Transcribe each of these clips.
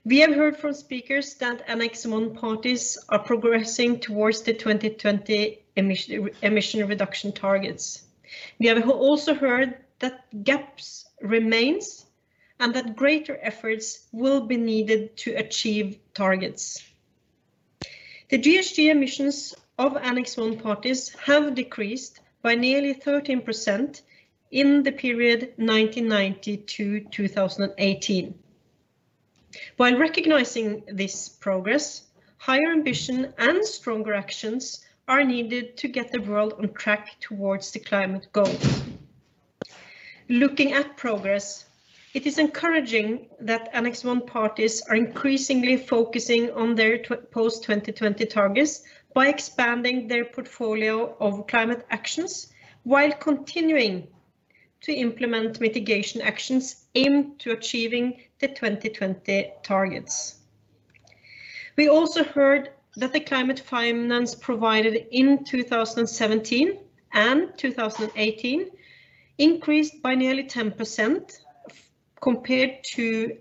We have heard from speakers that Annex 1 parties are progressing towards the 2020 emission reduction targets. We have also heard that gaps remains and that greater efforts will be needed to achieve targets. The GHG emissions of Annex 1 parties have decreased by nearly 13% in the period 1990 to 2018. While recognizing this progress, higher ambition and stronger actions are needed to get the world on track towards the climate goals. Looking at progress, it is encouraging that Annex 1 parties are increasingly focusing on their post-2020 targets by expanding their portfolio of climate actions while continuing to implement mitigation actions aimed to achieving the 2020 targets. We also heard that the climate finance provided in 2017 and 2018 increased by nearly 10% compared to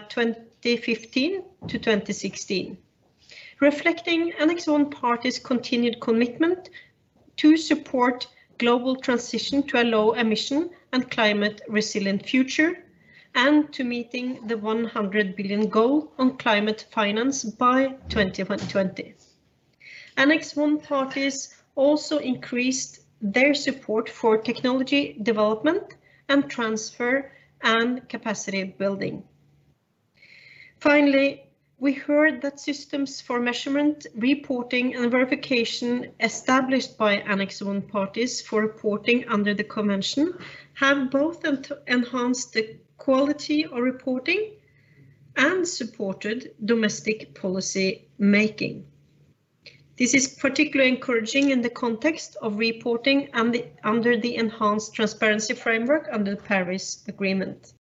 2015 to 2016, reflecting Annex 1 parties' continued commitment to support global transition to a low emission and climate resilient future and to meeting the 100 billion goal on climate finance by 2020. Annex 1 parties also increased their support for technology development and transfer and capacity building. Finally, we heard that systems for measurement, reporting and verification established by Annex 1 parties for reporting under the Convention have both enhanced the quality of reporting and supported domestic policy making. This is particularly encouraging in the context of reporting and under the enhanced transparency framework under the Paris Agreement.